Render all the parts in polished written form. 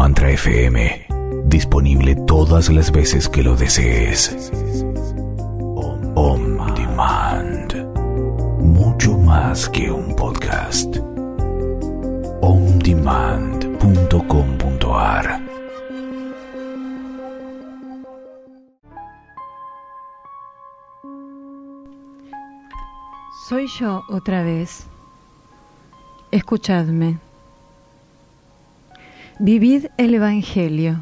Mantra FM, disponible todas las veces que lo desees. On Demand, mucho más que un podcast. ondemand.com.ar. Soy yo otra vez. Escuchadme. Vivid el Evangelio.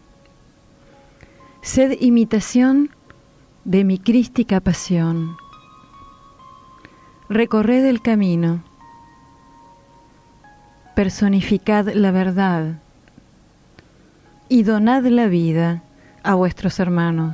Sed imitación de mi crística pasión. Recorred el camino. Personificad la verdad y donad la vida a vuestros hermanos.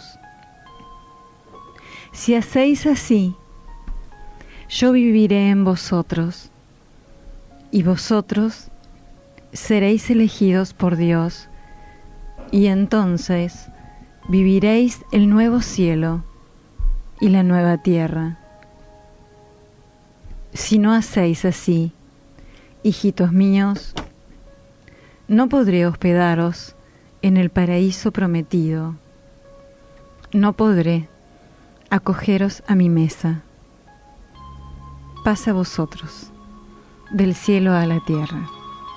Si hacéis así, yo viviré en vosotros, y vosotros seréis elegidos por Dios, y entonces viviréis el nuevo cielo y la nueva tierra. Si no hacéis así, hijitos míos, no podré hospedaros en el paraíso prometido, no podré acogeros a mi mesa. Paz a vosotros, del cielo a la tierra.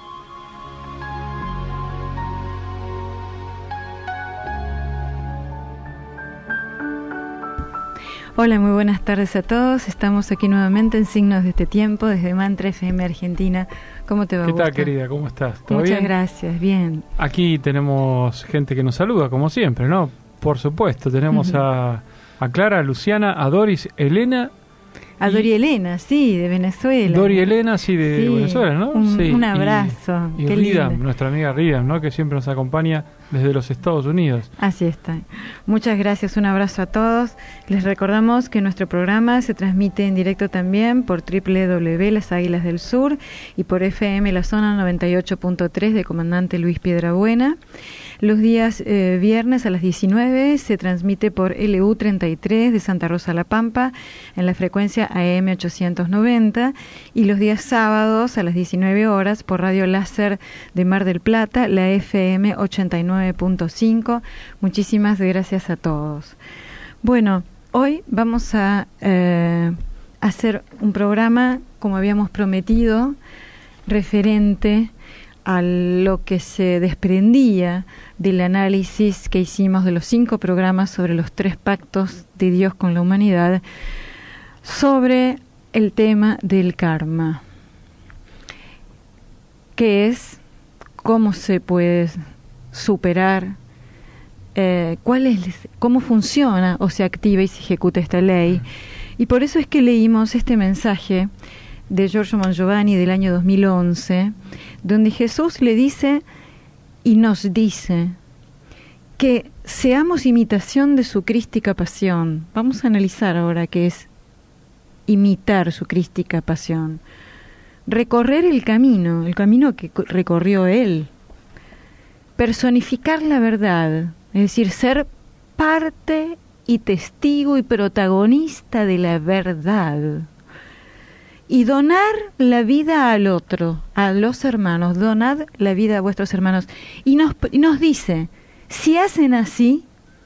Hola, muy buenas tardes a todos. Estamos aquí nuevamente en Signos de este Tiempo, desde Mantra FM Argentina. ¿Cómo te va, ¿Qué Augusto? tal, querida? ¿Cómo estás? ¿Todo Muchas bien? Gracias, bien. Aquí tenemos gente que nos saluda, como siempre, ¿no? Por supuesto, tenemos a Clara, a Luciana, a Doris, Elena. A Dori Elena, sí, de Venezuela. Dori Elena, sí, de Venezuela, ¿no? Sí. Un abrazo. Y Qué Ridam, lindo. nuestra amiga Ridam, ¿no? Que siempre nos acompaña desde los Estados Unidos. Así está. Muchas gracias, un abrazo a todos. Les recordamos que nuestro programa se transmite en directo también por www Las Águilas del Sur y por FM La Zona 98.3 de Comandante Luis Piedrabuena. Los días viernes a las 19 se transmite por LU 33 de Santa Rosa La Pampa en la frecuencia AM 890 y los días sábados a las 19 horas por Radio Láser de Mar del Plata, la FM 89.5. Muchísimas gracias a todos. Bueno, hoy vamos a hacer un programa, como habíamos prometido, referente a lo que se desprendía del análisis que hicimos de los 5 programas sobre los 3 pactos de Dios con la humanidad, sobre el tema del karma, que es cómo se puede superar, cómo funciona o se activa y se ejecuta esta ley. Y por eso es que leímos este mensaje de Giorgio Mangiovanni del año 2011, donde Jesús le dice y nos dice que seamos imitación de su crística pasión. Vamos a analizar ahora qué es imitar su crística pasión. Recorrer el camino que recorrió Él. Personificar la verdad, es decir, ser parte y testigo y protagonista de la verdad. Y donar la vida al otro, a los hermanos, donad la vida a vuestros hermanos. Y nos dice, si hacen así,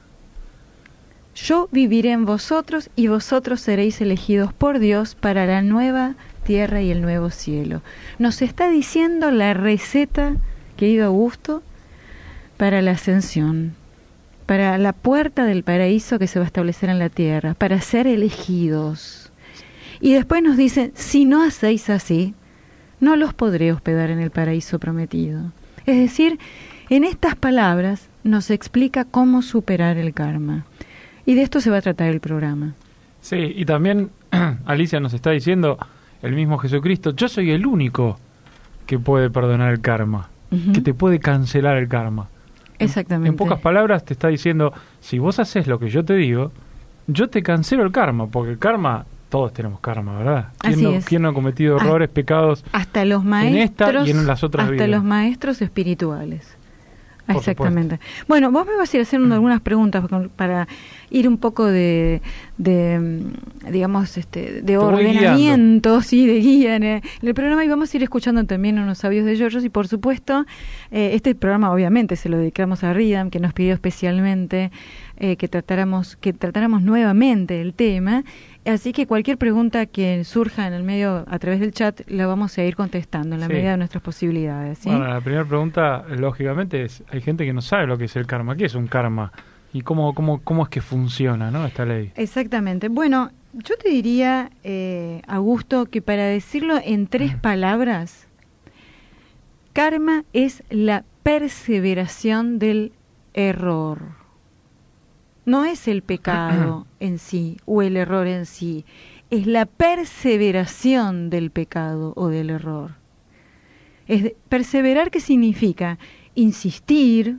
yo viviré en vosotros y vosotros seréis elegidos por Dios para la nueva tierra y el nuevo cielo. Nos está diciendo la receta, querido Augusto, para la ascensión, para la puerta del paraíso que se va a establecer en la tierra, para ser elegidos. Y después nos dicen, si no hacéis así, no los podré hospedar en el paraíso prometido. Es decir, en estas palabras nos explica cómo superar el karma. Y de esto se va a tratar el programa. Sí, y también Alicia nos está diciendo, el mismo Jesucristo, yo soy el único que puede perdonar el karma, que te puede cancelar el karma. Exactamente. En pocas palabras te está diciendo, si vos haces lo que yo te digo, yo te cancelo el karma, porque el karma, todos tenemos karma, ¿verdad? ¿Quién no ha cometido errores, pecados hasta los maestros, en esta y en las otras hasta vidas? Los maestros espirituales. Exactamente. Bueno, vos me vas a ir haciendo algunas preguntas para ir un poco de digamos, de ordenamiento, sí, de guía en el programa, y vamos a ir escuchando también unos sabios de Giorgios, y por supuesto, este programa obviamente se lo dedicamos a Ridham, que nos pidió especialmente que tratáramos nuevamente el tema. Así que cualquier pregunta que surja en el medio a través del chat la vamos a ir contestando en la medida de nuestras posibilidades, ¿sí? Bueno, la primera pregunta, lógicamente, es: hay gente que no sabe lo que es el karma. ¿Qué es un karma? ¿Y cómo es que funciona, ¿no, esta ley? Exactamente. Bueno, yo te diría, Augusto, que para decirlo en 3 palabras, karma es la perseveración del error. No es el pecado en sí o el error en sí, es la perseveración del pecado o del error. Perseverar, ¿qué significa? Insistir,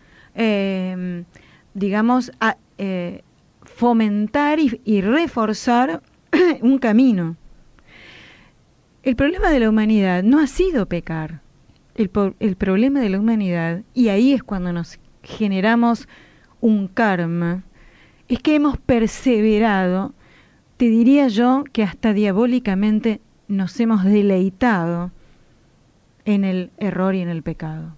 digamos, fomentar y reforzar un camino. El problema de la humanidad no ha sido pecar. El problema de la humanidad, y ahí es cuando nos generamos un karma, es que hemos perseverado, te diría yo que hasta diabólicamente nos hemos deleitado en el error y en el pecado.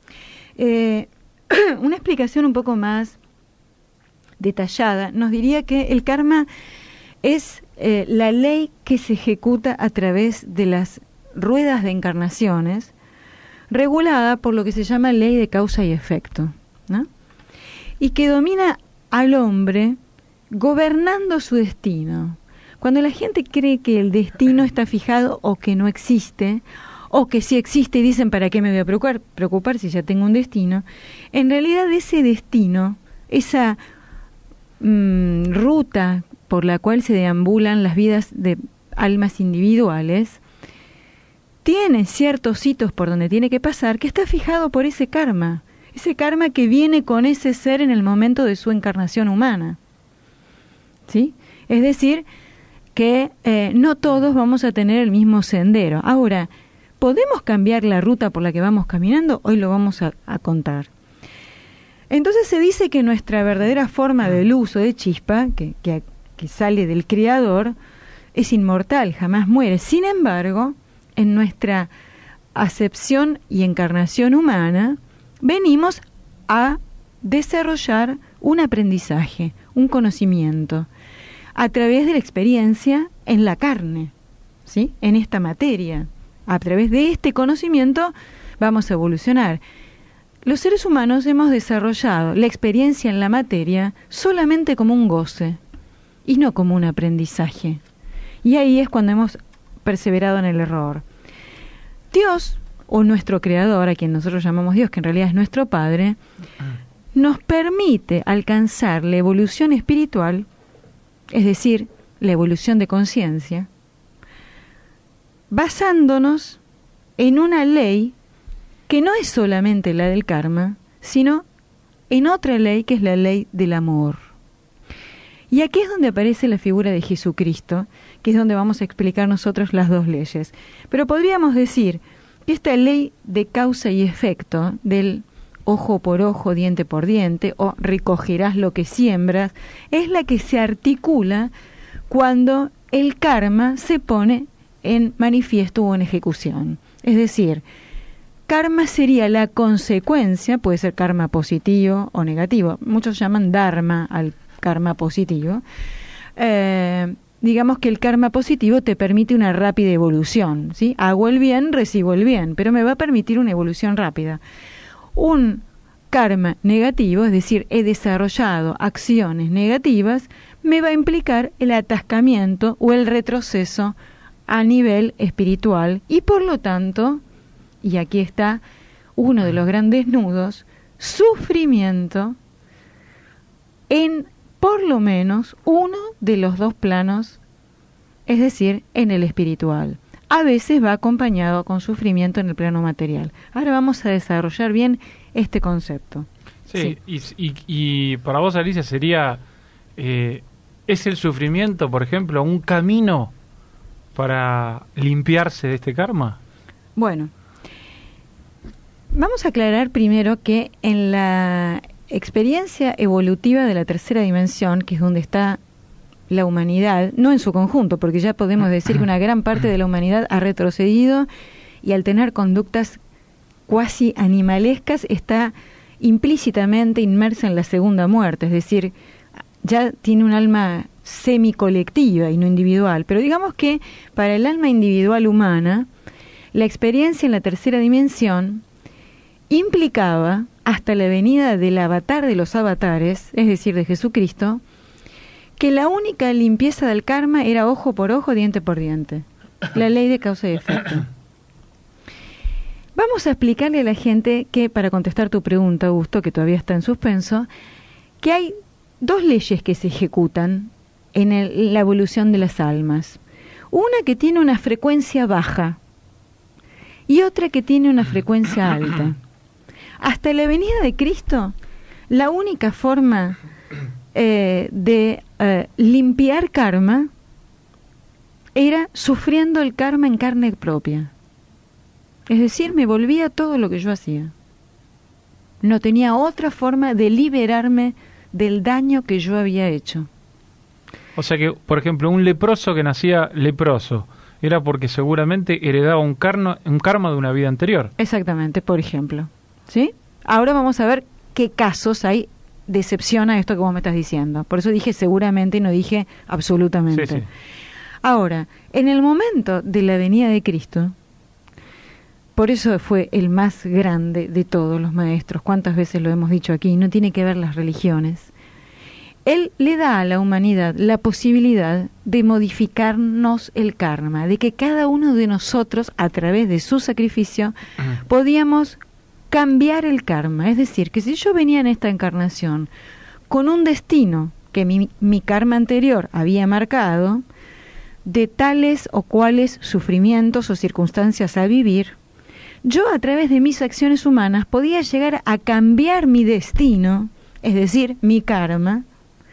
Una explicación un poco más detallada nos diría que el karma es la ley que se ejecuta a través de las ruedas de encarnaciones, regulada por lo que se llama ley de causa y efecto, ¿no? Y que domina al hombre gobernando su destino. Cuando la gente cree que el destino está fijado o que no existe, o que sí existe y dicen, ¿para qué me voy a preocupar si ya tengo un destino? En realidad ese destino, esa ruta por la cual se deambulan las vidas de almas individuales, tiene ciertos hitos por donde tiene que pasar, que está fijado por ese karma que viene con ese ser en el momento de su encarnación humana, ¿sí? Es decir, que no todos vamos a tener el mismo sendero. Ahora, ¿podemos cambiar la ruta por la que vamos caminando? Hoy lo vamos a contar. Entonces se dice que nuestra verdadera forma de luz o de chispa, que sale del Creador, es inmortal, jamás muere. Sin embargo, en nuestra acepción y encarnación humana, venimos a desarrollar un aprendizaje, un conocimiento, a través de la experiencia en la carne, ¿sí? En esta materia. A través de este conocimiento vamos a evolucionar. Los seres humanos hemos desarrollado la experiencia en la materia solamente como un goce y no como un aprendizaje. Y ahí es cuando hemos perseverado en el error. Dios, o nuestro Creador, a quien nosotros llamamos Dios, que en realidad es nuestro Padre, nos permite alcanzar la evolución espiritual, es decir, la evolución de conciencia, basándonos en una ley que no es solamente la del karma, sino en otra ley que es la ley del amor. Y aquí es donde aparece la figura de Jesucristo, que es donde vamos a explicar nosotros las 2 leyes. Pero podríamos decir que esta ley de causa y efecto, del ojo por ojo, diente por diente, o recogerás lo que siembras, es la que se articula cuando el karma se pone en manifiesto o en ejecución. Es decir, karma sería la consecuencia, puede ser karma positivo o negativo. Muchos llaman dharma al karma positivo. Digamos que el karma positivo te permite una rápida evolución, ¿sí? Hago el bien, recibo el bien, pero me va a permitir una evolución rápida. Un karma negativo, es decir, he desarrollado acciones negativas, me va a implicar el atascamiento o el retroceso a nivel espiritual y por lo tanto, y aquí está uno de los grandes nudos, sufrimiento en por lo menos uno de los 2 planos, es decir, en el espiritual. A veces va acompañado con sufrimiento en el plano material. Ahora vamos a desarrollar bien este concepto. Sí. Y para vos, Alicia, sería, ¿es el sufrimiento, por ejemplo, un camino para limpiarse de este karma? Bueno, Vamos a aclarar primero que en la experiencia evolutiva de la tercera dimensión, que es donde está la humanidad, no en su conjunto, porque ya podemos decir que una gran parte de la humanidad ha retrocedido y al tener conductas cuasi animalescas está implícitamente inmersa en la segunda muerte, es decir, ya tiene un alma semicolectiva y no individual. Pero digamos que para el alma individual humana, la experiencia en la tercera dimensión implicaba, hasta la venida del avatar de los avatares, es decir, de Jesucristo, que la única limpieza del karma era ojo por ojo, diente por diente. La ley de causa y efecto. Vamos a explicarle a la gente que, para contestar tu pregunta, Augusto, que todavía está en suspenso, que hay dos leyes que se ejecutan en la evolución de las almas. Una que tiene una frecuencia baja y otra que tiene una frecuencia alta. Hasta la venida de Cristo, la única forma de limpiar karma era sufriendo el karma en carne propia. Es decir, me volvía todo lo que yo hacía. No tenía otra forma de liberarme del daño que yo había hecho. O sea que, por ejemplo, un leproso que nacía leproso era porque seguramente heredaba un karma de una vida anterior. Exactamente, por ejemplo. ¿Sí? Ahora vamos a ver qué casos hay de excepción a esto que vos me estás diciendo. Por eso dije seguramente y no dije absolutamente. Sí, sí. Ahora, en el momento de la venida de Cristo, por eso fue el más grande de todos los maestros, cuántas veces lo hemos dicho aquí, no tiene que ver las religiones. Él le da a la humanidad la posibilidad de modificarnos el karma, de que cada uno de nosotros, a través de su sacrificio, podíamos cambiar el karma. Es decir, que si yo venía en esta encarnación con un destino que mi karma anterior había marcado, de tales o cuales sufrimientos o circunstancias a vivir, yo a través de mis acciones humanas podía llegar a cambiar mi destino, es decir, mi karma,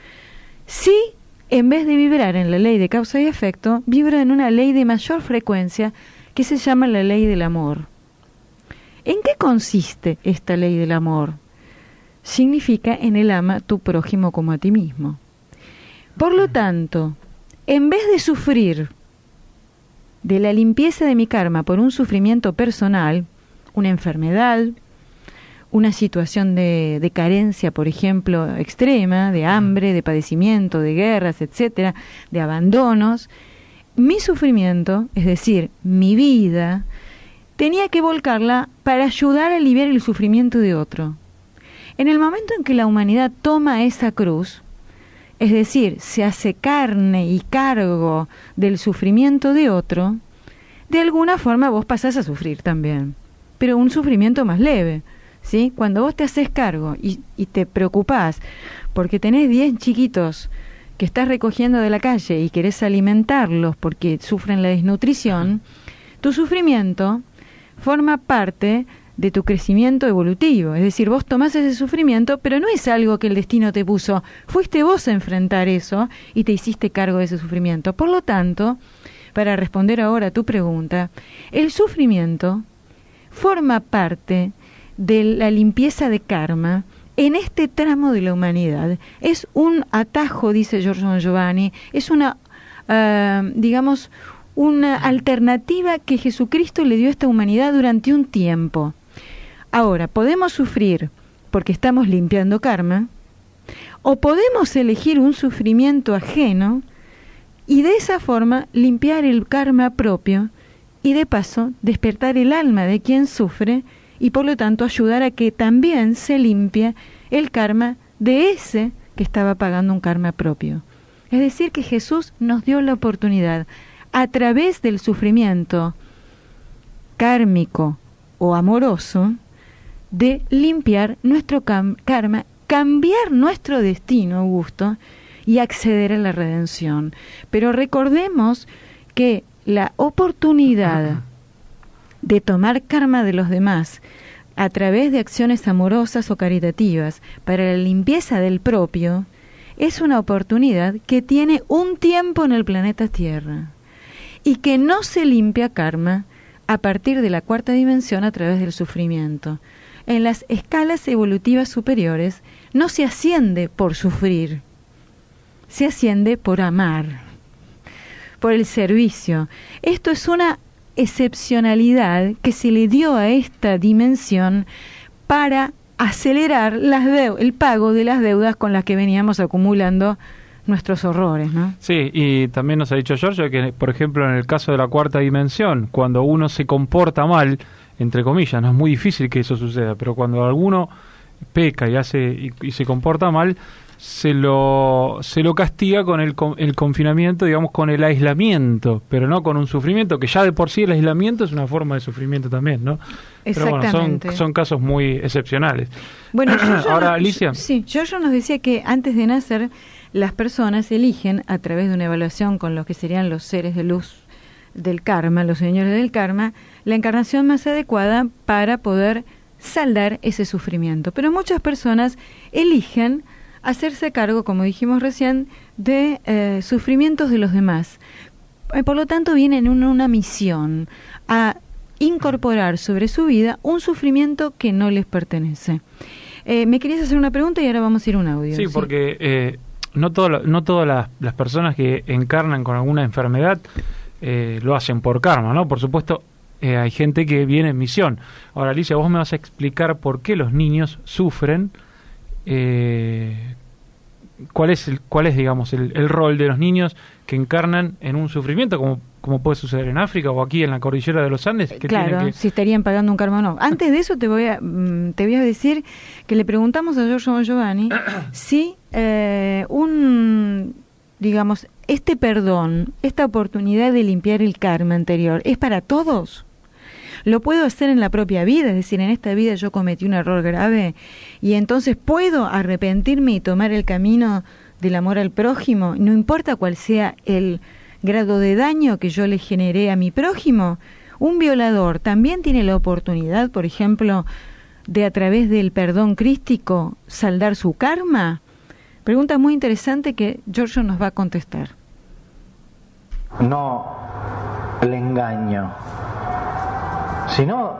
si en vez de vibrar en la ley de causa y efecto, vibro en una ley de mayor frecuencia que se llama la ley del amor. ¿En qué consiste esta ley del amor? Significa en el ama tu prójimo como a ti mismo. Por lo tanto, en vez de sufrir de la limpieza de mi karma por un sufrimiento personal, una enfermedad, una situación de carencia, por ejemplo, extrema, de hambre, de padecimiento, de guerras, etcétera, de abandonos, mi sufrimiento, es decir, mi vida, tenía que volcarla para ayudar a aliviar el sufrimiento de otro. En el momento en que la humanidad toma esa cruz, es decir, se hace carne y cargo del sufrimiento de otro, de alguna forma vos pasás a sufrir también, pero un sufrimiento más leve, ¿sí? Cuando vos te haces cargo y te preocupás porque tenés 10 chiquitos que estás recogiendo de la calle y querés alimentarlos porque sufren la desnutrición, tu sufrimiento forma parte de tu crecimiento evolutivo. Es decir, vos tomás ese sufrimiento, pero no es algo que el destino te puso. Fuiste vos a enfrentar eso y te hiciste cargo de ese sufrimiento. Por lo tanto, para responder ahora a tu pregunta, el sufrimiento forma parte de la limpieza de karma en este tramo de la humanidad. Es un atajo, dice Giorgio Giovanni, es una, digamos, una alternativa que Jesucristo le dio a esta humanidad durante un tiempo. Ahora, podemos sufrir porque estamos limpiando karma, o podemos elegir un sufrimiento ajeno y de esa forma limpiar el karma propio y de paso despertar el alma de quien sufre y por lo tanto ayudar a que también se limpie el karma de ese que estaba pagando un karma propio. Es decir, que Jesús nos dio la oportunidad a través del sufrimiento kármico o amoroso de limpiar nuestro karma, cambiar nuestro destino, Augusto, y acceder a la redención. Pero recordemos que la oportunidad de tomar karma de los demás a través de acciones amorosas o caritativas para la limpieza del propio es una oportunidad que tiene un tiempo en el planeta Tierra y que no se limpia karma a partir de la cuarta dimensión a través del sufrimiento. En las escalas evolutivas superiores no se asciende por sufrir, se asciende por amar, por el servicio. Esto es una excepcionalidad que se le dio a esta dimensión para acelerar el pago de las deudas con las que veníamos acumulando nuestros horrores, ¿no? Sí, y también nos ha dicho Giorgio que, por ejemplo, en el caso de la cuarta dimensión, cuando uno se comporta mal, entre comillas, no es muy difícil que eso suceda, pero cuando alguno peca y se comporta mal, se lo castiga con el confinamiento, digamos, con el aislamiento, pero no con un sufrimiento, que ya de por sí el aislamiento es una forma de sufrimiento también, ¿no? Exactamente. Pero bueno, son casos muy excepcionales. Bueno, ahora, Alicia. Sí, Giorgio nos decía que antes de nacer, las personas eligen, a través de una evaluación con los que serían los seres de luz del karma, los señores del karma, la encarnación más adecuada para poder saldar ese sufrimiento. Pero muchas personas eligen hacerse cargo, como dijimos recién, de sufrimientos de los demás. Por lo tanto, vienen en una misión a incorporar sobre su vida un sufrimiento que no les pertenece. Me querías hacer una pregunta y ahora vamos a ir a un audio. Sí, porque no todas las personas que encarnan con alguna enfermedad lo hacen por karma, ¿no? Por supuesto, hay gente que viene en misión. Ahora, Alicia, vos me vas a explicar por qué los niños sufren. ¿Cuál es digamos, el rol de los niños que encarnan en un sufrimiento, como puede suceder en África o aquí en la cordillera de los Andes? Que claro, si estarían pagando un karma o no. Antes de eso te voy a decir que le preguntamos a Giorgio Giovanni si digamos, este perdón, esta oportunidad de limpiar el karma anterior, ¿es para todos? ¿Lo puedo hacer en la propia vida? Es decir, en esta vida yo cometí un error grave y entonces puedo arrepentirme y tomar el camino del amor al prójimo, no importa cuál sea el grado de daño que yo le generé a mi prójimo. Un violador también tiene la oportunidad, por ejemplo, de a través del perdón crístico saldar su karma. Pregunta muy interesante que Giorgio nos va a contestar. No el engaño. Si no,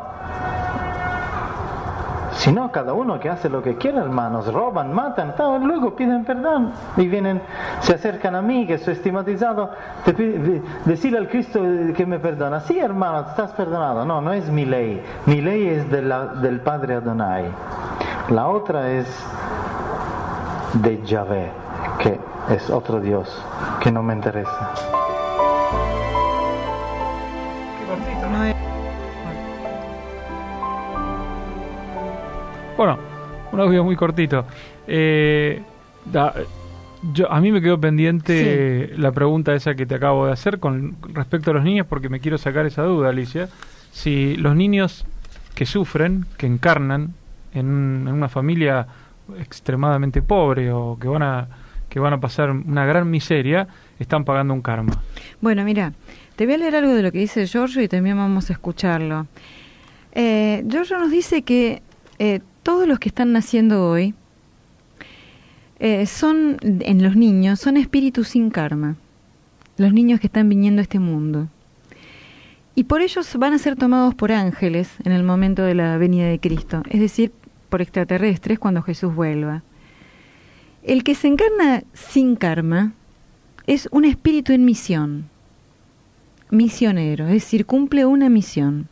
cada uno que hace lo que quiere, hermanos, roban, matan, luego piden perdón y se acercan a mí, que soy estigmatizado, decirle al Cristo que me perdona. Sí, hermano, estás perdonado. No es mi ley es del Padre Adonai. La otra es de Yahvé, que es otro Dios que no me interesa. Bueno, un audio muy cortito. A mí me quedó pendiente la pregunta esa que te acabo de hacer con respecto a los niños, porque me quiero sacar esa duda, Alicia. Si los niños que sufren, que encarnan en una familia extremadamente pobre o que van a pasar una gran miseria, están pagando un karma. Bueno, mira, te voy a leer algo de lo que dice Giorgio y también vamos a escucharlo. Giorgio nos dice que todos los que están naciendo hoy en los niños, son espíritus sin karma. Los niños que están viniendo a este mundo. Y por ellos van a ser tomados por ángeles en el momento de la venida de Cristo. Es decir, por extraterrestres cuando Jesús vuelva. El que se encarna sin karma es un espíritu en misión. Misionero, es decir, cumple una misión.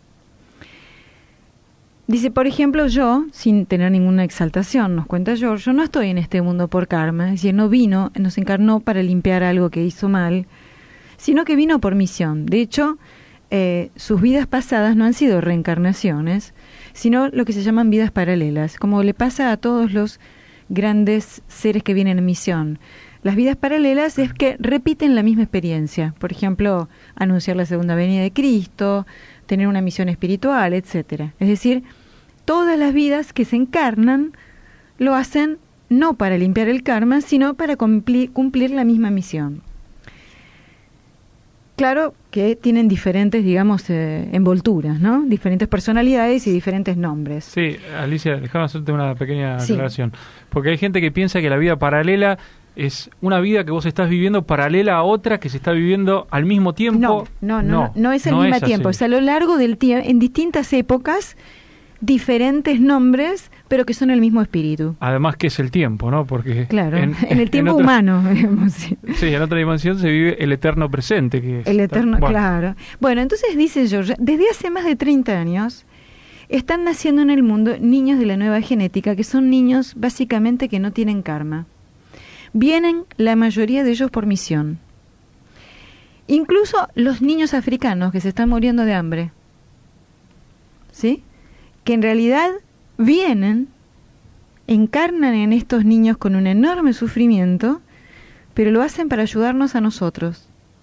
Dice, por ejemplo, yo, sin tener ninguna exaltación, nos cuenta Giorgio, no estoy en este mundo por karma, es decir, no se encarnó para limpiar algo que hizo mal, sino que vino por misión. De hecho, sus vidas pasadas no han sido reencarnaciones, sino lo que se llaman vidas paralelas, como le pasa a todos los grandes seres que vienen en misión. Las vidas paralelas es que repiten la misma experiencia, por ejemplo, anunciar la segunda venida de Cristo, tener una misión espiritual, etcétera. Es decir, todas las vidas que se encarnan lo hacen no para limpiar el karma, sino para cumplir la misma misión. Claro que tienen diferentes, digamos, envolturas, ¿no? Diferentes personalidades y diferentes nombres. Sí, Alicia, déjame hacerte una pequeña aclaración. Porque hay gente que piensa que la vida paralela es una vida que vos estás viviendo paralela a otra que se está viviendo al mismo tiempo. No es al mismo tiempo, es a lo largo del tiempo, en distintas épocas, diferentes nombres, pero que son el mismo espíritu. Además, que es el tiempo, ¿no? Porque claro, en el tiempo humano. Sí, en otra dimensión se vive el eterno presente. Que es, el eterno, claro. Bueno, entonces dice George, desde hace más de 30 años están naciendo en el mundo niños de la nueva genética, que son niños básicamente que no tienen karma. Vienen la mayoría de ellos por misión. Incluso los niños africanos que se están muriendo de hambre, ¿sí?, que en realidad vienen, encarnan en estos niños con un enorme sufrimiento, pero lo hacen para ayudarnos a nosotros.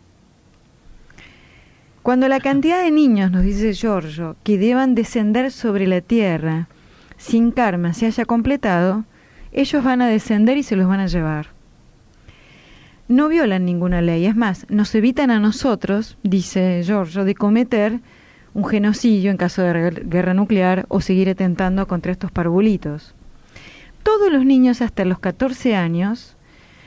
Cuando la cantidad de niños, nos dice Giorgio, que deban descender sobre la tierra sin karma se haya completado, ellos van a descender y se los van a llevar. No violan ninguna ley, es más, nos evitan a nosotros, dice Giorgio, de cometer un genocidio en caso de guerra nuclear o seguir atentando contra estos parvulitos. Todos los niños hasta los 14 años,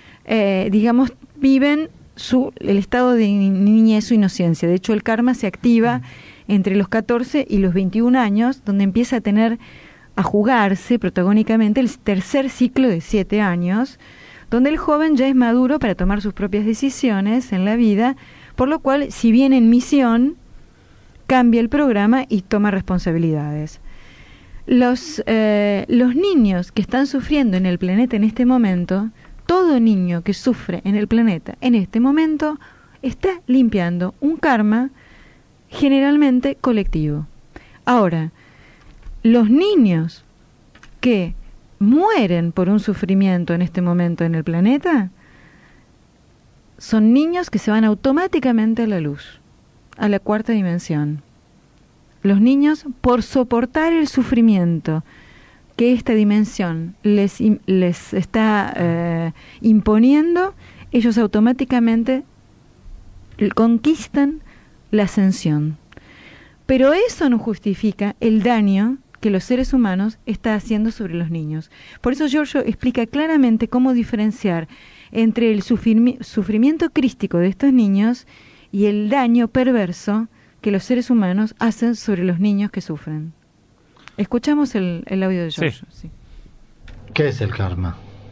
viven el estado de niñez o inocencia. De hecho, el karma se activa entre los 14 y los 21 años, donde empieza a jugarse protagónicamente el tercer ciclo de 7 años, donde el joven ya es maduro para tomar sus propias decisiones en la vida, por lo cual, si bien en misión, cambia el programa y toma responsabilidades. Los niños que están sufriendo en el planeta en este momento, todo niño que sufre en el planeta en este momento, está limpiando un karma generalmente colectivo. Ahora, los niños que mueren por un sufrimiento en este momento en el planeta, son niños que se van automáticamente a la luz, a la cuarta dimensión. Los niños, por soportar el sufrimiento que esta dimensión les está imponiendo, ellos automáticamente conquistan la ascensión. Pero eso no justifica el daño que los seres humanos están haciendo sobre los niños. Por eso Giorgio explica claramente cómo diferenciar entre el sufrimiento crístico de estos niños y el daño perverso que los seres humanos hacen sobre los niños que sufren. Escuchamos el audio de Giorgio. Sí. ¿Qué es el karma?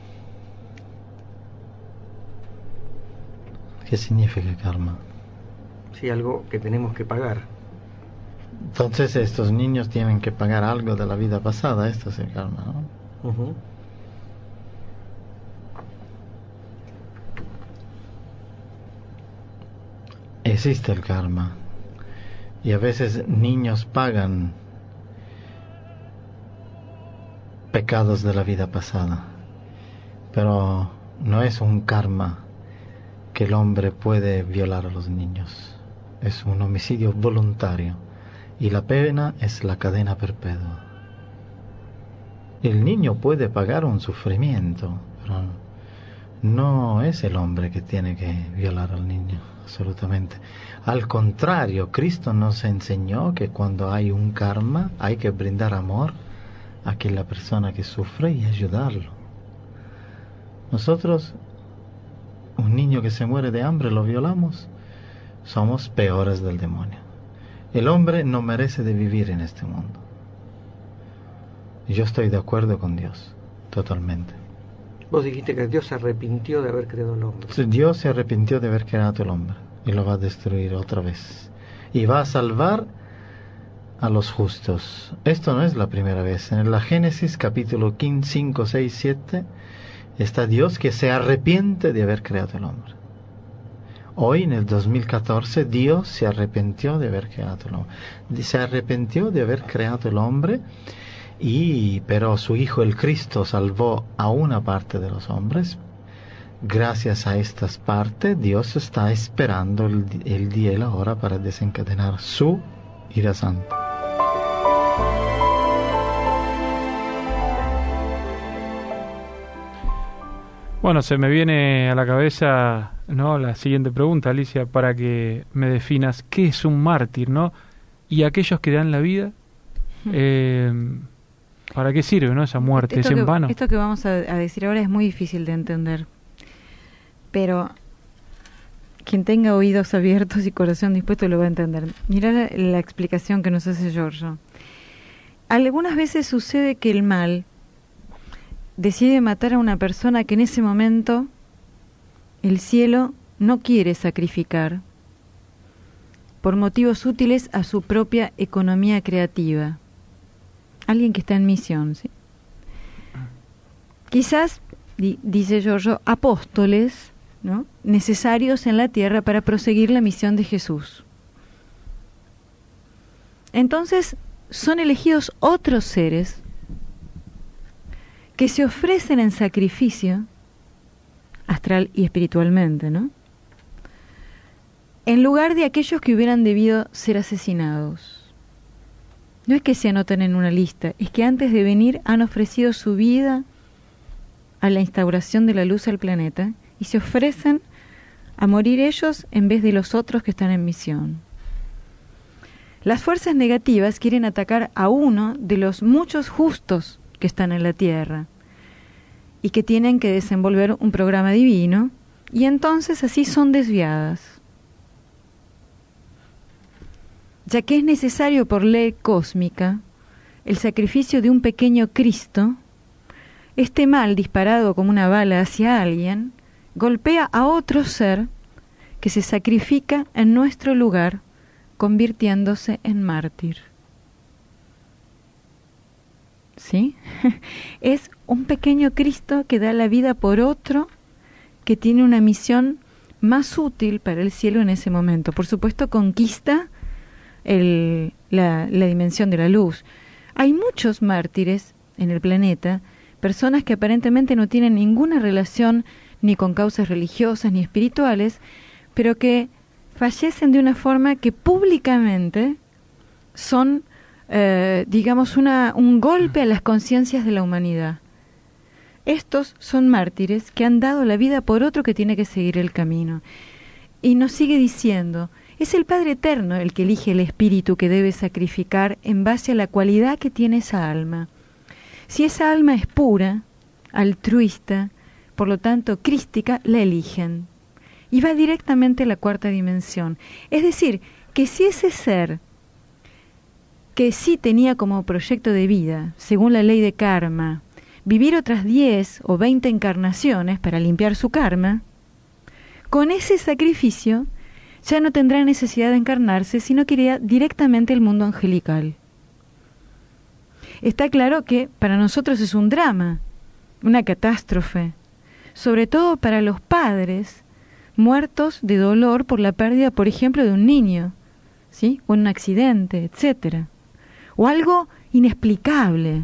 ¿Qué significa karma? Sí, algo que tenemos que pagar. Entonces estos niños tienen que pagar algo de la vida pasada, esto es el karma, ¿no? Uh-huh. Existe el karma y a veces niños pagan pecados de la vida pasada, pero no es un karma que el hombre puede violar a los niños, es un homicidio voluntario y la pena es la cadena perpetua. El niño puede pagar un sufrimiento, pero no es el hombre que tiene que violar al niño, absolutamente. Al contrario, Cristo nos enseñó que cuando hay un karma hay que brindar amor a aquella persona que sufre y ayudarlo. Nosotros, un niño que se muere de hambre, lo violamos, somos peores del demonio. El hombre no merece de vivir en este mundo. Yo estoy de acuerdo con Dios, totalmente. Vos dijiste que Dios se arrepintió de haber creado al hombre. Dios se arrepintió de haber creado al hombre y lo va a destruir otra vez. Y va a salvar a los justos. Esto no es la primera vez. En la Génesis capítulo 5, 6, 7 está Dios que se arrepiente de haber creado al hombre. Hoy en el 2014 Dios se arrepintió de haber creado al hombre. Se arrepintió de haber creado al hombre, pero su Hijo el Cristo salvó a una parte de los hombres. Gracias a estas partes Dios está esperando el día y la hora para desencadenar su ira santa. Bueno, se me viene a la cabeza, ¿no?, la siguiente pregunta, Alicia, para que me definas qué es un mártir, ¿no? Y aquellos que dan la vida, ¿para qué sirve, no, esa muerte? ¿Es en vano? Esto que vamos a decir ahora es muy difícil de entender. pero quien tenga oídos abiertos y corazón dispuesto lo va a entender. Mirá la explicación que nos hace Giorgio. Algunas veces sucede que el mal decide matar a una persona que en ese momento el cielo no quiere sacrificar por motivos útiles a su propia economía creativa. Alguien que está en misión, ¿sí? Quizás, dice Giorgio, apóstoles, ¿no?, necesarios en la tierra para proseguir la misión de Jesús. Entonces, son elegidos otros seres que se ofrecen en sacrificio, astral y espiritualmente, ¿no?, en lugar de aquellos que hubieran debido ser asesinados. No es que se anoten en una lista, es que antes de venir han ofrecido su vida a la instauración de la luz al planeta y se ofrecen a morir ellos en vez de los otros que están en misión. Las fuerzas negativas quieren atacar a uno de los muchos justos que están en la tierra y que tienen que desenvolver un programa divino, y entonces así son desviadas. Ya que es necesario por ley cósmica el sacrificio de un pequeño Cristo, este mal disparado como una bala hacia alguien golpea a otro ser que se sacrifica en nuestro lugar, convirtiéndose en mártir. ¿Sí? Es un pequeño Cristo que da la vida por otro que tiene una misión más útil para el cielo en ese momento. Por supuesto, conquista la dimensión de la luz. Hay muchos mártires en el planeta, personas que aparentemente no tienen ninguna relación ni con causas religiosas ni espirituales, pero que fallecen de una forma que públicamente son, digamos, un golpe a las conciencias de la humanidad. Estos son mártires que han dado la vida por otro que tiene que seguir el camino. Y nos sigue diciendo, es el Padre Eterno el que elige el espíritu que debe sacrificar en base a la cualidad que tiene esa alma. Si esa alma es pura, altruista, por lo tanto crística, la eligen. Y va directamente a la cuarta dimensión. Es decir, que si ese ser, que sí tenía como proyecto de vida, según la ley de karma, vivir otras 10 o 20 encarnaciones para limpiar su karma, con ese sacrificio ya no tendrá necesidad de encarnarse, sino que iría directamente al mundo angelical. Está claro que para nosotros es un drama, una catástrofe, sobre todo para los padres muertos de dolor por la pérdida, por ejemplo, de un niño, ¿sí?, o en un accidente, etcétera, o algo inexplicable,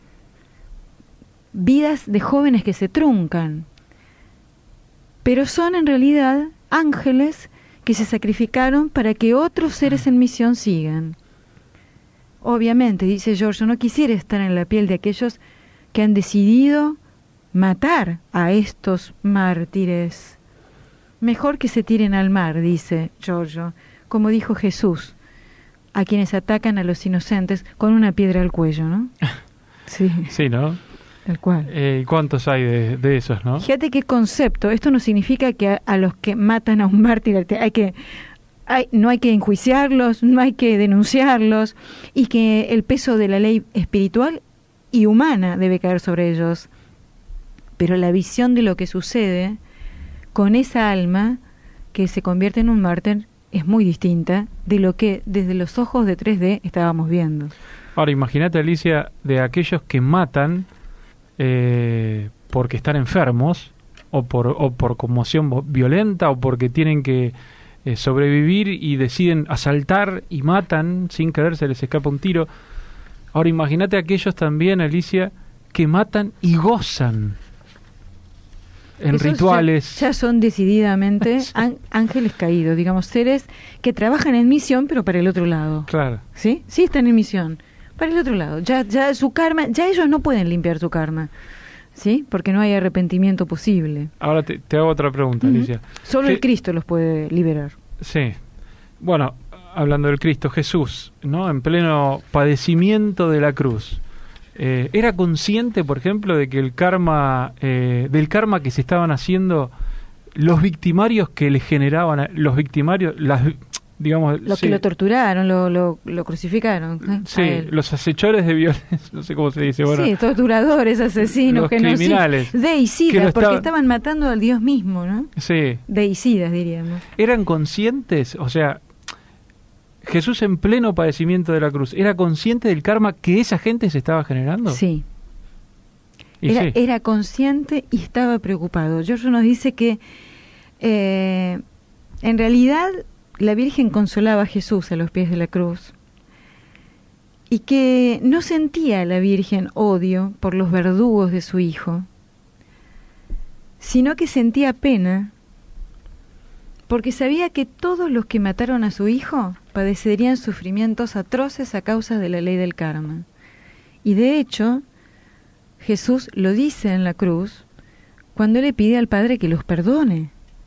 vidas de jóvenes que se truncan, pero son en realidad ángeles que se sacrificaron para que otros seres en misión sigan. Obviamente, dice Giorgio, no quisiera estar en la piel de aquellos que han decidido matar a estos mártires. Mejor que se tiren al mar, dice Giorgio, como dijo Jesús, a quienes atacan a los inocentes con una piedra al cuello, ¿no? Sí. Sí, ¿no? Tal cual. ¿Y cuántos hay de esos, no? Fíjate qué concepto. Esto no significa que a los que matan a un mártir no hay que enjuiciarlos, no hay que denunciarlos, y que el peso de la ley espiritual y humana debe caer sobre ellos. Pero la visión de lo que sucede con esa alma que se convierte en un mártir es muy distinta de lo que desde los ojos de 3D estábamos viendo. Ahora, imagínate, Alicia, de aquellos que matan porque están enfermos, o por conmoción violenta, o porque tienen que sobrevivir y deciden asaltar y matan sin querer, se les escapa un tiro. Ahora imagínate aquellos también, Alicia, que matan y gozan en esos rituales. Ya son decididamente ángeles caídos, digamos, seres que trabajan en misión, pero para el otro lado. Claro. ¿Sí? Sí están en misión, para el otro lado. Ya su karma, ya ellos no pueden limpiar su karma, ¿sí? Porque no hay arrepentimiento posible. Ahora te hago otra pregunta, Alicia. Solo el Cristo los puede liberar. Sí. Bueno, hablando del Cristo, Jesús, ¿no?, en pleno padecimiento de la cruz, ¿era consciente, por ejemplo, de que el karma, del karma que se estaban haciendo, los victimarios que le generaban, los victimarios, digamos... Los sí, que lo torturaron, lo crucificaron. Sí, los acechores de violencia, no sé cómo se dice. Bueno, sí, torturadores, asesinos, los criminales. Deicidas, porque estaban matando al Dios mismo, ¿no? Sí. Deicidas, diríamos. ¿Eran conscientes? O sea, Jesús en pleno padecimiento de la cruz, ¿era consciente del karma que esa gente se estaba generando? Sí. Sí. Era consciente y estaba preocupado. Giorgio nos dice que en realidad la Virgen consolaba a Jesús a los pies de la cruz y que no sentía la Virgen odio por los verdugos de su hijo, sino que sentía pena porque sabía que todos los que mataron a su hijo padecerían sufrimientos atroces a causa de la ley del karma. Y de hecho, Jesús lo dice en la cruz cuando le pide al Padre que los perdone.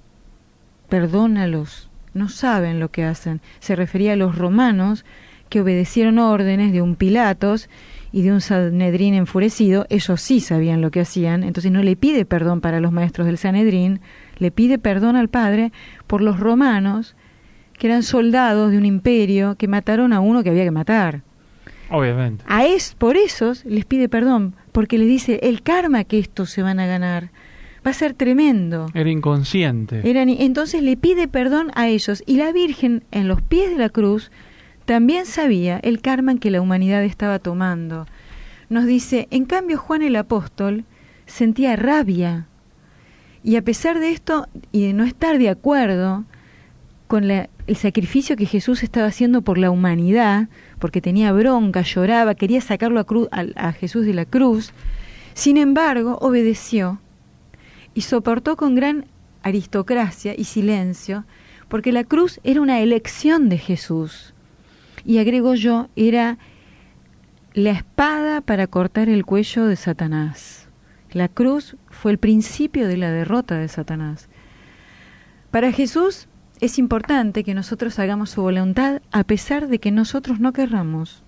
Perdónalos, no saben lo que hacen. Se refería a los romanos que obedecieron órdenes de un Pilatos y de un Sanedrín enfurecido. Ellos sí sabían lo que hacían, entonces no le pide perdón para los maestros del Sanedrín, le pide perdón al Padre por los romanos que eran soldados de un imperio que mataron a uno que había que matar. Obviamente. Por esos les pide perdón, porque les dice, el karma que estos se van a ganar va a ser tremendo. Era inconsciente. Entonces le pide perdón a ellos. Y la Virgen, en los pies de la cruz, también sabía el karma que la humanidad estaba tomando. Nos dice, en cambio Juan el apóstol sentía rabia. Y a pesar de esto, y de no estar de acuerdo con el sacrificio que Jesús estaba haciendo por la humanidad, porque tenía bronca, lloraba, quería sacarlo a Jesús de la cruz, sin embargo, obedeció y soportó con gran aristocracia y silencio, porque la cruz era una elección de Jesús. Y agrego yo, era la espada para cortar el cuello de Satanás. La cruz fue el principio de la derrota de Satanás. Para Jesús es importante que nosotros hagamos su voluntad a pesar de que nosotros no querramos.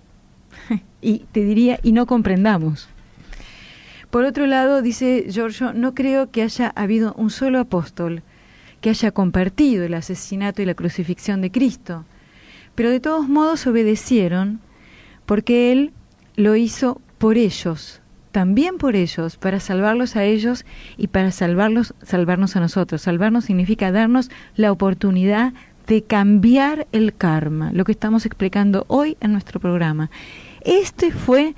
Y te diría, y no comprendamos. Por otro lado, dice Giorgio, no creo que haya habido un solo apóstol que haya compartido el asesinato y la crucifixión de Cristo, pero de todos modos obedecieron porque Él lo hizo por ellos, también por ellos, para salvarlos a ellos y para salvarnos a nosotros. Salvarnos significa darnos la oportunidad de cambiar el karma, lo que estamos explicando hoy en nuestro programa. Esto fue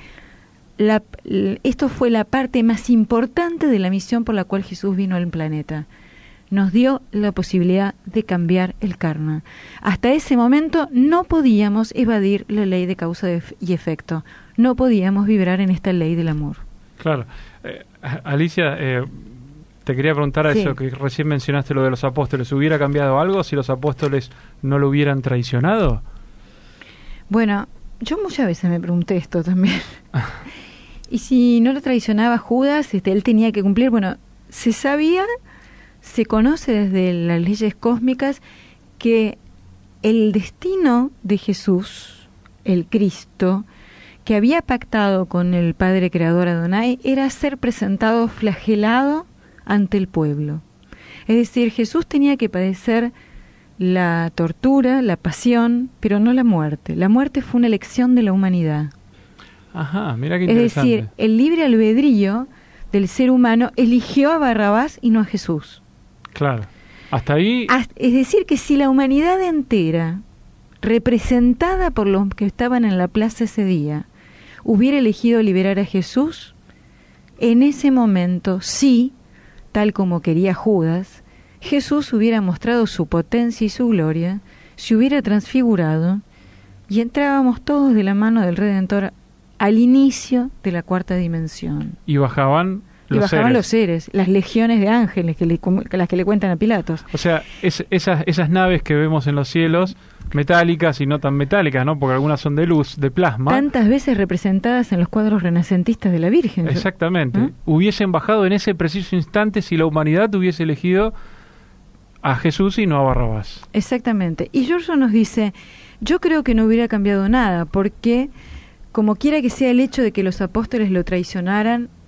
la parte más importante de la misión por la cual Jesús vino al planeta. Nos dio la posibilidad de cambiar el karma. Hasta ese momento no podíamos evadir la ley de causa y efecto. No podíamos vibrar en esta ley del amor. Claro. Alicia, te quería preguntar a Sí. eso que recién mencionaste, lo de los apóstoles. ¿Hubiera cambiado algo si los apóstoles no lo hubieran traicionado? Bueno, yo muchas veces me pregunté esto también. Y si no lo traicionaba Judas, él tenía que cumplir. Bueno, se conoce desde las leyes cósmicas que el destino de Jesús, el Cristo, que había pactado con el Padre Creador Adonai, era ser presentado flagelado ante el pueblo. Es decir, Jesús tenía que padecer la tortura, la pasión, pero no la muerte. La muerte fue una elección de la humanidad. Ajá, mira qué Es interesante. decir, el libre albedrío del ser humano eligió a Barrabás y no a Jesús. Claro. Hasta ahí... Es decir, que si la humanidad entera, representada por los que estaban en la plaza ese día, hubiera elegido liberar a Jesús, en ese momento sí, tal como quería Judas, Jesús hubiera mostrado su potencia y su gloria, se hubiera transfigurado y entrábamos todos de la mano del Redentor al inicio de la cuarta dimensión. Y bajaban los seres, las legiones de ángeles, las que le cuentan a Pilatos. O sea, esas naves que vemos en los cielos, metálicas y no tan metálicas, ¿no? Porque algunas son de luz, de plasma. Tantas veces representadas en los cuadros renacentistas de la Virgen. Exactamente. Hubiesen bajado en ese preciso instante si la humanidad hubiese elegido a Jesús y no a Barrabás. Exactamente. Y Giorgio nos dice, yo creo que no hubiera cambiado nada, porque como quiera que sea el hecho de que los apóstoles lo traicionaran,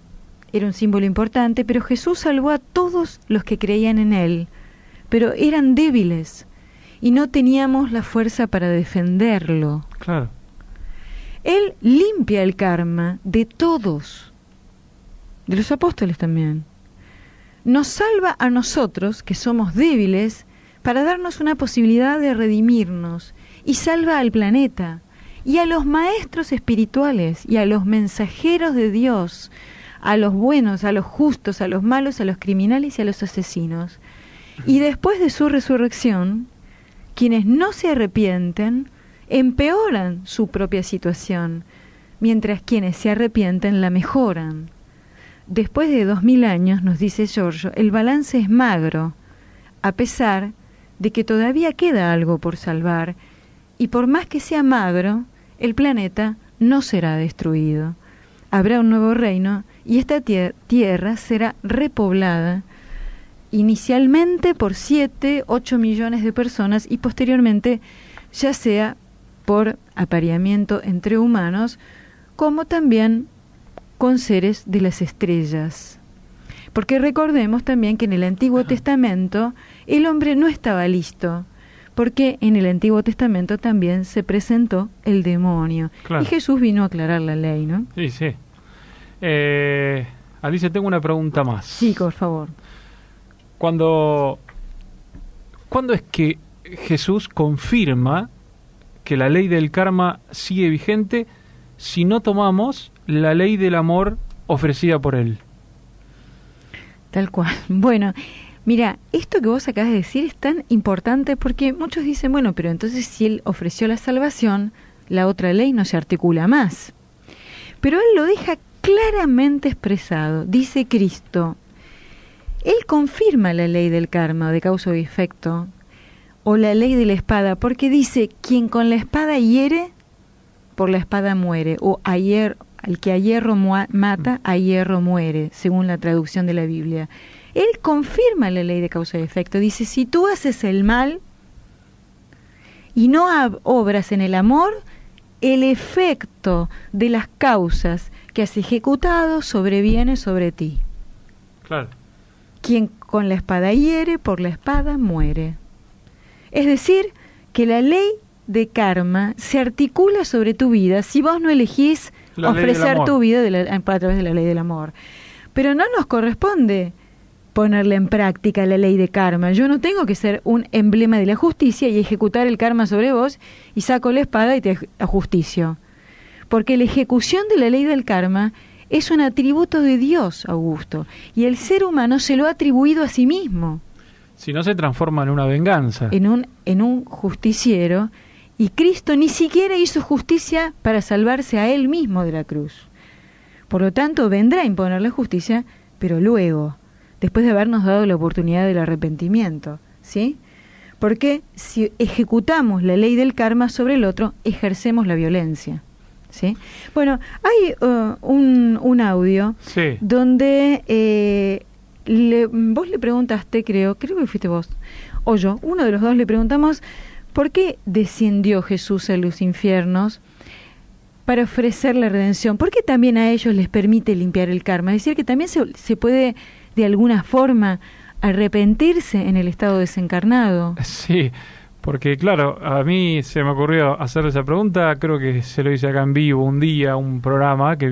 era un símbolo importante, pero Jesús salvó a todos los que creían en Él, pero eran débiles y no teníamos la fuerza para defenderlo. Claro. Él limpia el karma de todos, de los apóstoles también. Nos salva a nosotros, que somos débiles, para darnos una posibilidad de redimirnos, y salva al planeta, y a los maestros espirituales, y a los mensajeros de Dios, a los buenos, a los justos, a los malos, a los criminales y a los asesinos. Y después de su resurrección, quienes no se arrepienten empeoran su propia situación, mientras quienes se arrepienten la mejoran. Después de 2000 años, nos dice Giorgio, el balance es magro, a pesar de que todavía queda algo por salvar, y por más que sea magro, el planeta no será destruido. Habrá un nuevo reino y esta tierra será repoblada inicialmente por 7-8 millones de personas y posteriormente ya sea por apareamiento entre humanos como también con seres de las estrellas. Porque recordemos también que en el Antiguo Testamento el hombre no estaba listo, porque en el Antiguo Testamento también se presentó el demonio. Claro. Y Jesús vino a aclarar la ley, ¿no? Sí, sí. Alicia, tengo una pregunta más. Sí, por favor. ¿Cuándo es que Jesús confirma que la ley del karma sigue vigente si no tomamos la ley del amor ofrecida por Él? Tal cual. Bueno, mira, esto que vos acabas de decir es tan importante porque muchos dicen, bueno, pero entonces si Él ofreció la salvación, la otra ley no se articula más. Pero Él lo deja claramente expresado. Dice Cristo, Él confirma la ley del karma, de causa y efecto, o la ley de la espada, porque dice, quien con la espada hiere, por la espada muere, o al que a hierro mata, a hierro muere, según la traducción de la Biblia. Él confirma la ley de causa y efecto. Dice, si tú haces el mal y no obras en el amor, el efecto de las causas que has ejecutado sobreviene sobre ti. Claro. Quien con la espada hiere, por la espada muere. Es decir, que la ley de karma se articula sobre tu vida si vos no elegís ofrecer tu vida a través de la ley del amor. Pero no nos corresponde ponerle en práctica la ley de karma. Yo no tengo que ser un emblema de la justicia y ejecutar el karma sobre vos y saco la espada y te ajusticio. Porque la ejecución de la ley del karma es un atributo de Dios, Augusto, y el ser humano se lo ha atribuido a sí mismo. Si no se transforma en una venganza. En un justiciero. Y Cristo ni siquiera hizo justicia para salvarse a Él mismo de la cruz. Por lo tanto, vendrá a imponer la justicia, pero luego, después de habernos dado la oportunidad del arrepentimiento, ¿sí? Porque si ejecutamos la ley del karma sobre el otro, ejercemos la violencia, ¿sí? Bueno, hay un audio sí, donde vos le preguntaste, creo que fuiste vos, o yo, uno de los dos le preguntamos, ¿por qué descendió Jesús a los infiernos para ofrecer la redención? ¿Por qué también a ellos les permite limpiar el karma? Es decir, que también se puede de alguna forma arrepentirse en el estado desencarnado. Sí, porque claro, a mí se me ocurrió hacer esa pregunta, creo que se lo hice acá en vivo un día, un programa que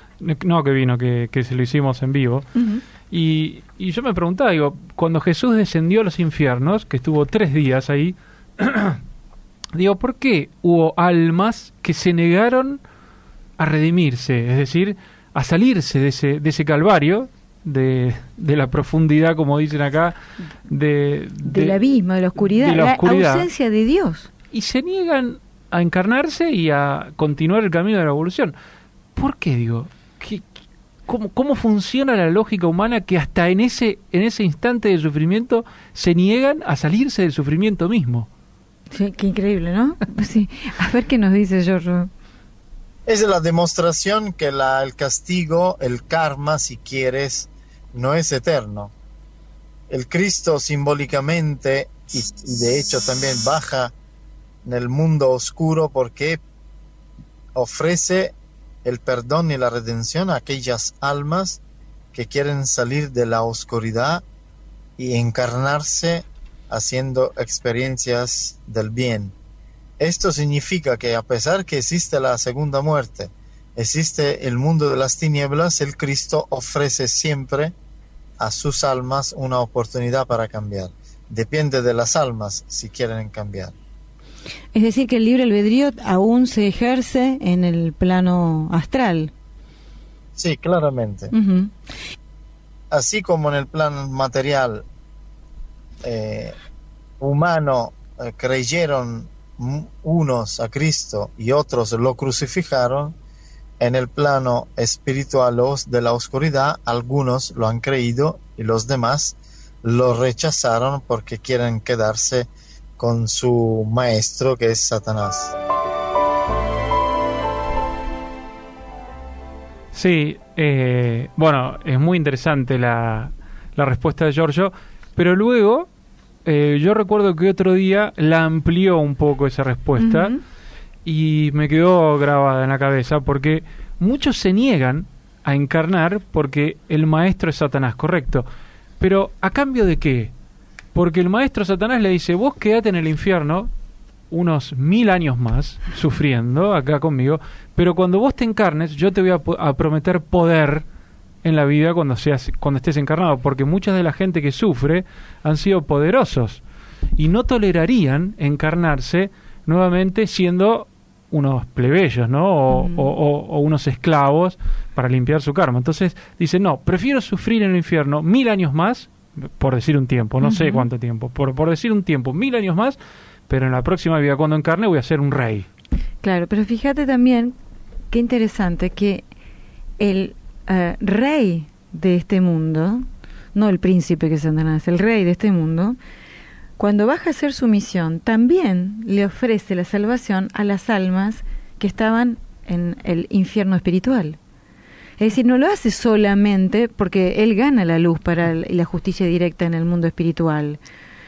se lo hicimos en vivo. Uh-huh. Y yo me preguntaba, digo, cuando Jesús descendió a los infiernos, que estuvo 3 días ahí, digo, ¿por qué hubo almas que se negaron a redimirse? Es decir, a salirse de ese calvario, de la profundidad, como dicen acá, del abismo, de la oscuridad, la ausencia de Dios. Y se niegan a encarnarse y a continuar el camino de la evolución. ¿Por qué, digo? ¿Cómo funciona la lógica humana que hasta en ese instante de sufrimiento se niegan a salirse del sufrimiento mismo? Sí, qué increíble, ¿no? Sí. A ver qué nos dice Giorgio. Es la demostración que el castigo, el karma, si quieres, no es eterno. El Cristo simbólicamente, y de hecho también baja en el mundo oscuro porque ofrece el perdón y la redención a aquellas almas que quieren salir de la oscuridad y encarnarse haciendo experiencias del bien. Esto significa que a pesar que existe la segunda muerte, existe el mundo de las tinieblas, el Cristo ofrece siempre a sus almas una oportunidad para cambiar. Depende de las almas si quieren cambiar. Es decir, que el libre albedrío aún se ejerce en el plano astral. Sí, claramente. Uh-huh. Así como en el plano material humano creyeron unos a Cristo y otros lo crucificaron, en el plano espiritual de la oscuridad algunos lo han creído y los demás lo rechazaron porque quieren quedarse con su maestro, que es Satanás. Sí, bueno, es muy interesante la respuesta de Giorgio, pero luego yo recuerdo que otro día la amplió un poco esa respuesta. Uh-huh. Y me quedó grabada en la cabeza, porque muchos se niegan a encarnar porque el maestro es Satanás, correcto. Pero ¿a cambio de qué? Porque el maestro Satanás le dice: vos quedate en el infierno unos 1000 años más, sufriendo acá conmigo, pero cuando vos te encarnes, yo te voy a prometer poder en la vida cuando estés encarnado, porque mucha de la gente que sufre han sido poderosos y no tolerarían encarnarse nuevamente siendo unos plebeyos, ¿no? O unos esclavos para limpiar su karma. Entonces dice: no, prefiero sufrir en el infierno 1000 años más, por decir un tiempo, no sé cuánto tiempo, por decir un tiempo, 1000 años más, pero en la próxima vida cuando encarne voy a ser un rey. Claro, pero fíjate también qué interesante que el rey de este mundo, no el príncipe que es Satanás, el rey de este mundo, cuando baja a hacer su misión, también le ofrece la salvación a las almas que estaban en el infierno espiritual. Es decir, no lo hace solamente porque él gana la luz para la justicia directa en el mundo espiritual.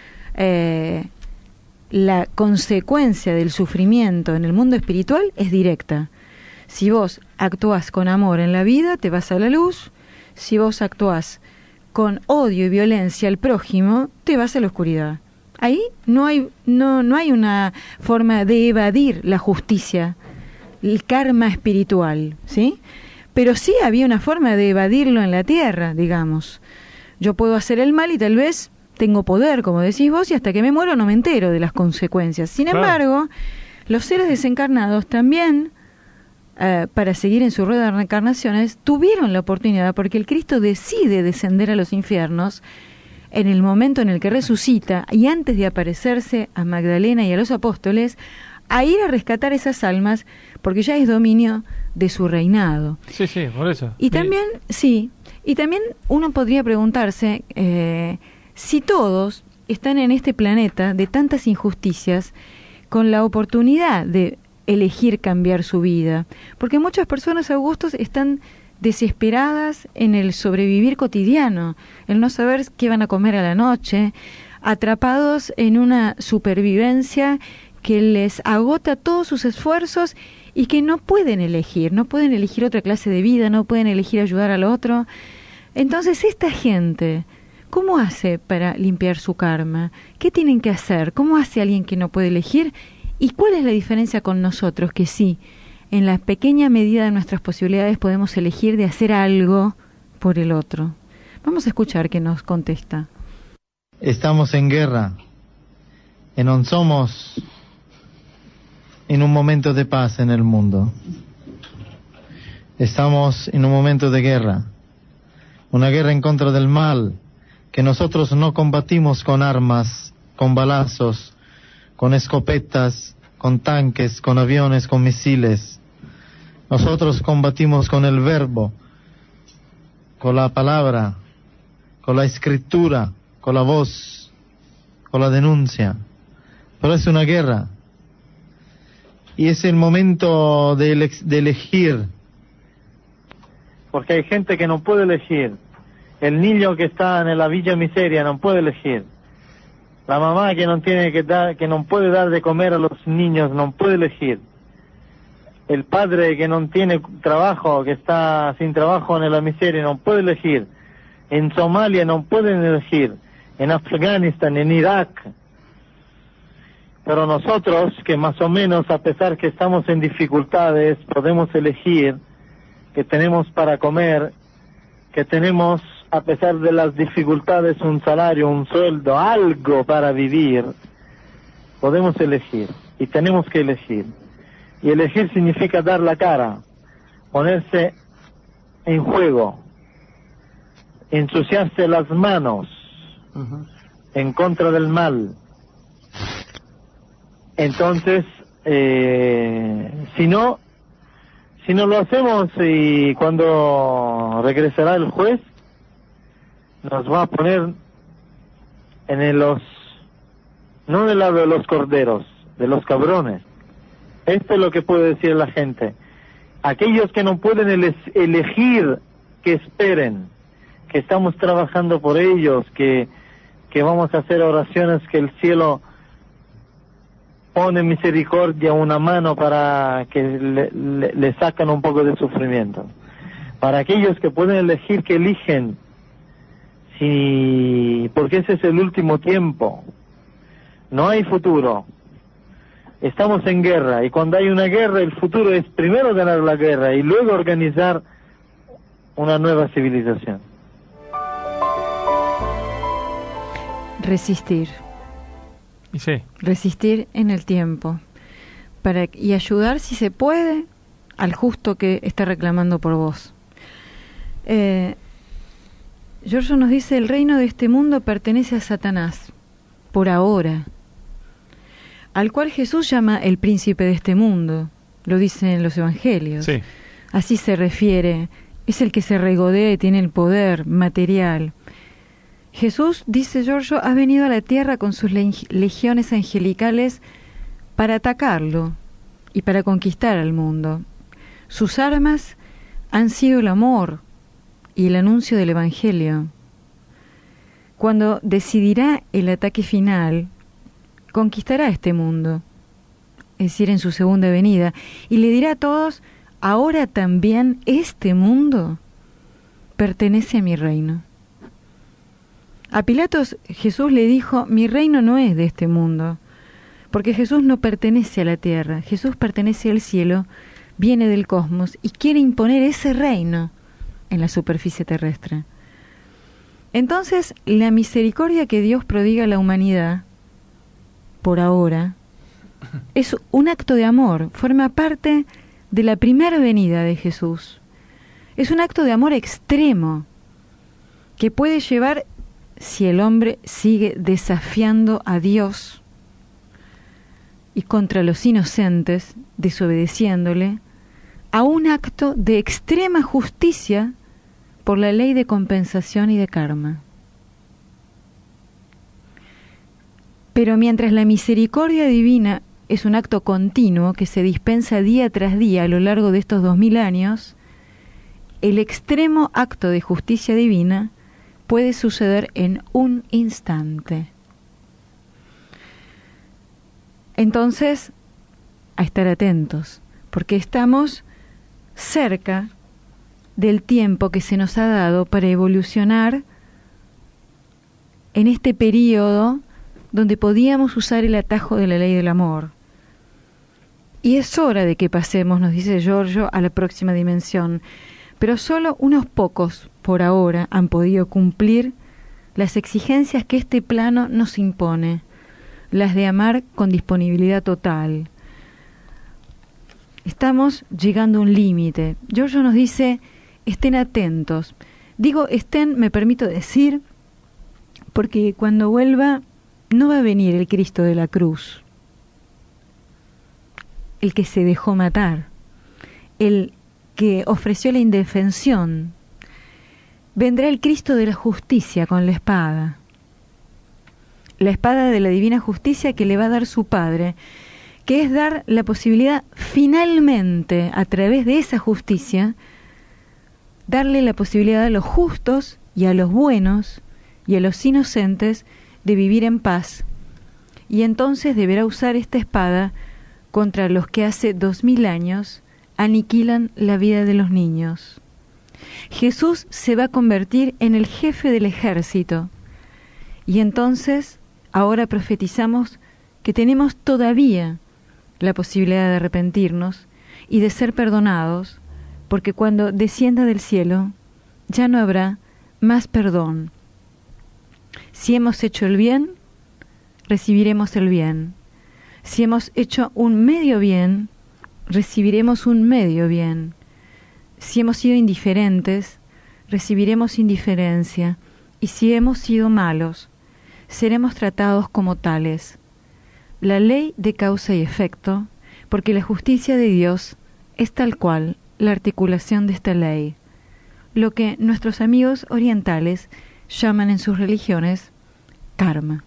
La consecuencia del sufrimiento en el mundo espiritual es directa. Si vos actuás con amor en la vida, te vas a la luz. Si vos actuás con odio y violencia al prójimo, te vas a la oscuridad. Ahí no hay una forma de evadir la justicia, el karma espiritual, ¿sí? Pero sí había una forma de evadirlo en la tierra, digamos. Yo puedo hacer el mal y tal vez tengo poder, como decís vos, y hasta que me muero no me entero de las consecuencias. Sin embargo, los seres desencarnados también, para seguir en su rueda de reencarnaciones, tuvieron la oportunidad, porque el Cristo decide descender a los infiernos en el momento en el que resucita y antes de aparecerse a Magdalena y a los apóstoles, a ir a rescatar esas almas, porque ya es dominio de su reinado. Sí, por eso. Y también, y también uno podría preguntarse si todos están en este planeta de tantas injusticias con la oportunidad de elegir cambiar su vida, porque muchas personas, Augustos, están desesperadas en el sobrevivir cotidiano, el no saber qué van a comer a la noche, atrapados en una supervivencia que les agota todos sus esfuerzos y que no pueden elegir otra clase de vida, no pueden elegir ayudar al otro. Entonces, esta gente, ¿cómo hace para limpiar su karma? ¿Qué tienen que hacer? ¿Cómo hace alguien que no puede elegir? ¿Y cuál es la diferencia con nosotros que sí, en la pequeña medida de nuestras posibilidades podemos elegir de hacer algo por el otro? Vamos a escuchar qué nos contesta. Estamos en guerra y no somos en un momento de paz en el mundo. Estamos en un momento de guerra, una guerra en contra del mal, que nosotros no combatimos con armas, con balazos, con escopetas, con tanques, con aviones, con misiles. Nosotros combatimos con el verbo, con la palabra, con la escritura, con la voz, con la denuncia. Pero es una guerra. Y es el momento de elegir. Porque hay gente que no puede elegir. El niño que está en la Villa Miseria no puede elegir. La mamá que no puede dar de comer a los niños no puede elegir. el padre que no tiene trabajo, que está sin trabajo en la miseria, no puede elegir. En Somalia no pueden elegir. En Afganistán, en Irak. Pero nosotros, que más o menos, a pesar que estamos en dificultades, podemos elegir, que tenemos para comer, que tenemos, a pesar de las dificultades, un salario, un sueldo, algo para vivir, podemos elegir. Y tenemos que elegir. Y elegir significa dar la cara, ponerse en juego, ensuciarse las manos en contra del mal. Entonces, si no lo hacemos, y cuando regresará el juez, nos va a poner no del lado de los corderos, de los cabrones. Esto es lo que puede decir la gente. Aquellos que no pueden elegir, que esperen, que estamos trabajando por ellos, que vamos a hacer oraciones, que el cielo pone misericordia, una mano para que le sacan un poco de sufrimiento. Para aquellos que pueden elegir, que eligen, porque ese es el último tiempo. No hay futuro. Estamos en guerra, y cuando hay una guerra, el futuro es primero ganar la guerra y luego organizar una nueva civilización. Resistir. Sí. Resistir en el tiempo. Y ayudar, si se puede, al justo que está reclamando por vos. Giorgio nos dice: el reino de este mundo pertenece a Satanás, por ahora, al cual Jesús llama el príncipe de este mundo. Lo dice en los evangelios. Sí. Así se refiere. Es el que se regodea y tiene el poder material. Jesús, dice Giorgio, ha venido a la tierra con sus legiones angelicales para atacarlo y para conquistar al mundo. Sus armas han sido el amor y el anuncio del Evangelio. Cuando decidirá el ataque final, conquistará este mundo, es decir, en su segunda venida, y le dirá a todos: ahora también este mundo pertenece a mi reino. A Pilatos Jesús le dijo: mi reino no es de este mundo, porque Jesús no pertenece a la tierra, Jesús pertenece al cielo, viene del cosmos y quiere imponer ese reino en la superficie terrestre. Entonces, la misericordia que Dios prodiga a la humanidad, por ahora, es un acto de amor, forma parte de la primera venida de Jesús. Es un acto de amor extremo que puede llevar, si el hombre sigue desafiando a Dios y contra los inocentes, desobedeciéndole, a un acto de extrema justicia por la ley de compensación y de karma. Pero mientras la misericordia divina es un acto continuo que se dispensa día tras día a lo largo de estos 2000 años, el extremo acto de justicia divina puede suceder en un instante. Entonces, a estar atentos, porque estamos cerca del tiempo que se nos ha dado para evolucionar en este periodo donde podíamos usar el atajo de la ley del amor. Y es hora de que pasemos, nos dice Giorgio, a la próxima dimensión. Pero solo unos pocos, por ahora, han podido cumplir las exigencias que este plano nos impone, las de amar con disponibilidad total. Estamos llegando a un límite. Giorgio nos dice: estén atentos. Digo estén, me permito decir, porque cuando vuelva no va a venir el Cristo de la cruz, el que se dejó matar, el que ofreció la indefensión. Vendrá el Cristo de la justicia con la espada de la divina justicia que le va a dar su Padre, que es dar la posibilidad finalmente, a través de esa justicia, darle la posibilidad a los justos y a los buenos y a los inocentes de vivir en paz. Y entonces deberá usar esta espada contra los que hace 2000 años aniquilan la vida de los niños. Jesús se va a convertir en el jefe del ejército. Y entonces, ahora profetizamos que tenemos todavía la posibilidad de arrepentirnos y de ser perdonados, porque cuando descienda del cielo ya no habrá más perdón. Si hemos hecho el bien, recibiremos el bien. Si hemos hecho un medio bien, recibiremos un medio bien. Si hemos sido indiferentes, recibiremos indiferencia. Y si hemos sido malos, seremos tratados como tales. La ley de causa y efecto, porque la justicia de Dios es tal cual la articulación de esta ley, lo que nuestros amigos orientales llaman en sus religiones karma.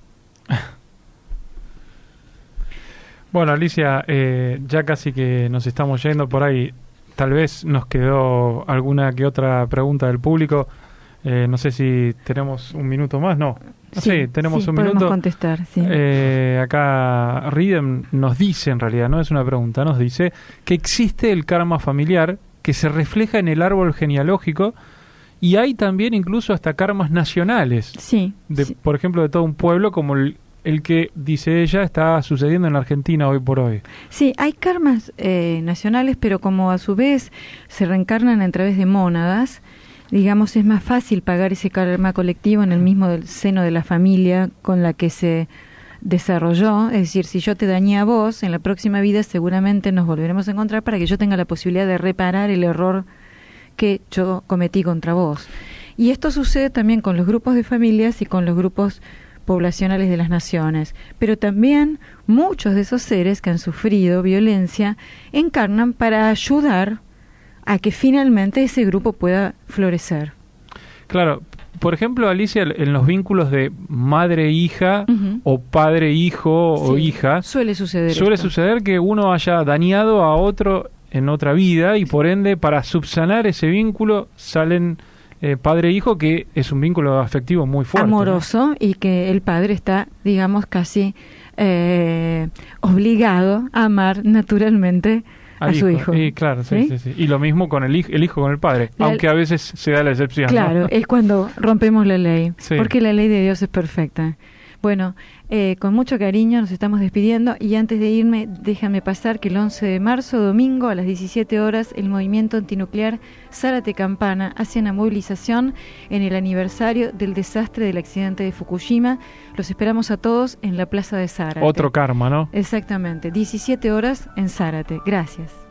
Bueno, Alicia, ya casi que nos estamos yendo por ahí. Tal vez nos quedó alguna que otra pregunta del público. No sé si tenemos un minuto más, ¿no? Sí, tenemos un minuto. Contestar, sí. Acá Ridem nos dice, en realidad, no es una pregunta, nos dice que existe el karma familiar que se refleja en el árbol genealógico y hay también incluso hasta karmas nacionales. Sí. Por ejemplo, de todo un pueblo como el que, dice ella, está sucediendo en la Argentina hoy por hoy. Sí, hay karmas nacionales, pero como a su vez se reencarnan a través de mónadas, digamos, es más fácil pagar ese karma colectivo en el mismo seno de la familia con la que se desarrolló. Es decir, si yo te dañé a vos, en la próxima vida seguramente nos volveremos a encontrar para que yo tenga la posibilidad de reparar el error que yo cometí contra vos. Y esto sucede también con los grupos de familias y con los grupos poblacionales de las naciones. Pero también muchos de esos seres que han sufrido violencia encarnan para ayudar a que finalmente ese grupo pueda florecer. Claro, por ejemplo, Alicia, en los vínculos de madre-hija o padre-hijo o hija, suele suceder que uno haya dañado a otro en otra vida y por ende para subsanar ese vínculo salen padre-hijo, que es un vínculo afectivo muy fuerte. Amoroso, ¿no? Y que el padre está, digamos, casi obligado a amar naturalmente a su hijo. Y claro, sí. Y lo mismo con el hijo con el padre, aunque a veces se da la excepción. Claro, ¿no? Es cuando rompemos la ley, sí. Porque la ley de Dios es perfecta. Bueno, con mucho cariño nos estamos despidiendo y antes de irme, déjame pasar que el 11 de marzo, domingo, a las 17 horas, el movimiento antinuclear Zárate Campana hace una movilización en el aniversario del desastre del accidente de Fukushima. Los esperamos a todos en la Plaza de Zárate. Otro karma, ¿no? Exactamente, 17 horas en Zárate. Gracias.